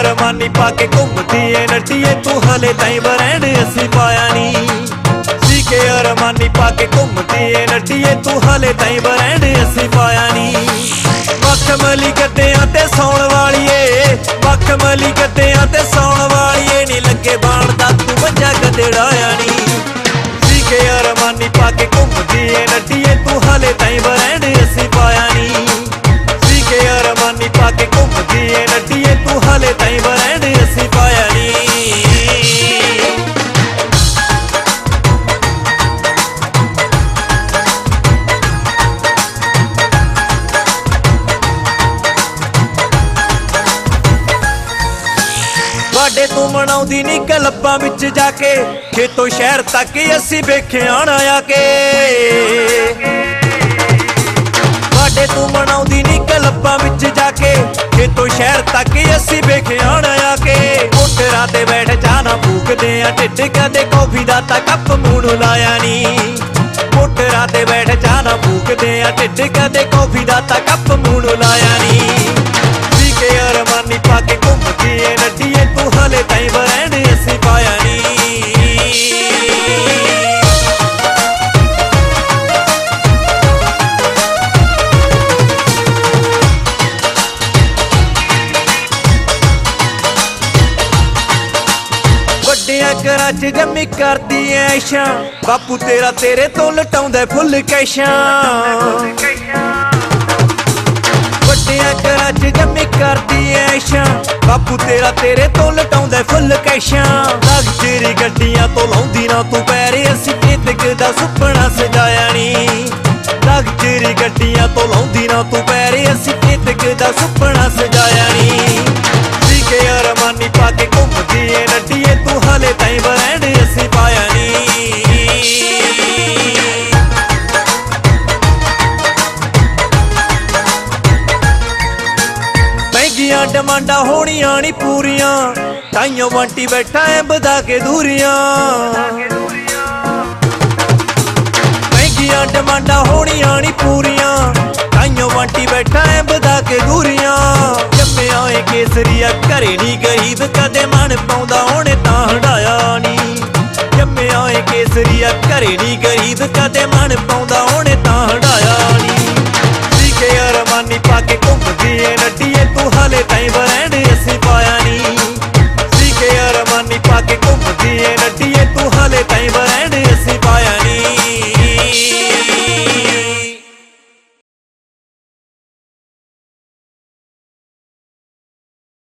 Armani पाके घूमदी ए नट्टिए तू हले ताईं ब्रांड असी पाया नी। सीके अरमानी पाके घूमदी ए नट्टिए तू हले ताईं ब्रांड असी पाया नी। मखमली गड्डियां ते सौण वालीए, मखमली गड्डियां ते सौण वालीए नी लगे बाणदा तू मजा गदड़ाया नी। सीके अरमानी पाके घूमदी ए नट्टिए तू हले ताईं ब्रांड असी पाया नी। सीके अरमानी पाके घूमदी ए नट्टिए तू हले ताईं ब्रांड असी पाया नी। वाडे तू मनाउंदी नी क्लब्बां विच जाके, खेतों शहर तक असी वेखे आना आके। वाडे तू मनाउंदी नी क्लब्बां विच जाके, खेतों शहर तक असी वेखे आना आके। मोटरां ते बैठ जाना फूकदे आ ढिड, कदे कॉफी दा तां कप मूंह नूं लाया नी। मोटरां ते बैठ जाना फूकदे आ ढिड, कदे कॉफी दा तां कप मूंह नूं लाया नी। सीके अरमानी पाके घूमदी ए नट्टिए तू हले ताईं ब्रांड असी पाया नी। वड्डियां घरां च जम्मी करदी ऐशां, बापू तेरा तेरे तो लटाउंदा फुल कैशां। वड्डियां घरां च जम्मी करदी ऐशां, बापू तेरा तेरे तो लटाउंदा फुल कैशां। लग्जरी गड्डियां तो लाउंदी ना तू पैरे, असी चेतक दा सुपना सजाया नी। लग्जरी गड्डियां तो लाउंदी ना तू पैरे, असी चेतक दा सुपना सजाया नी। सीके अरमानी पाके घूमदी ए नट्टिए तू हले ताईं ब्रांड असी पाया नी। महंगियां डिमांडां होणियां नी पूरियां, ताइयों बंटी बैठा है बधा के दूरियां। महंगियां डिमांडां होणियां नी पूरियां, ताइयों बंटी बैठा है बधा के दूरियां। जम्मिया ए केसरिया घरे नी गरीब, कदे मन पाउंदा ओने तां हंडाया नी। जम्मिया ए केसरिया घरे नी गरीब, कदे मन पाउंदा ओने तां हंडाया।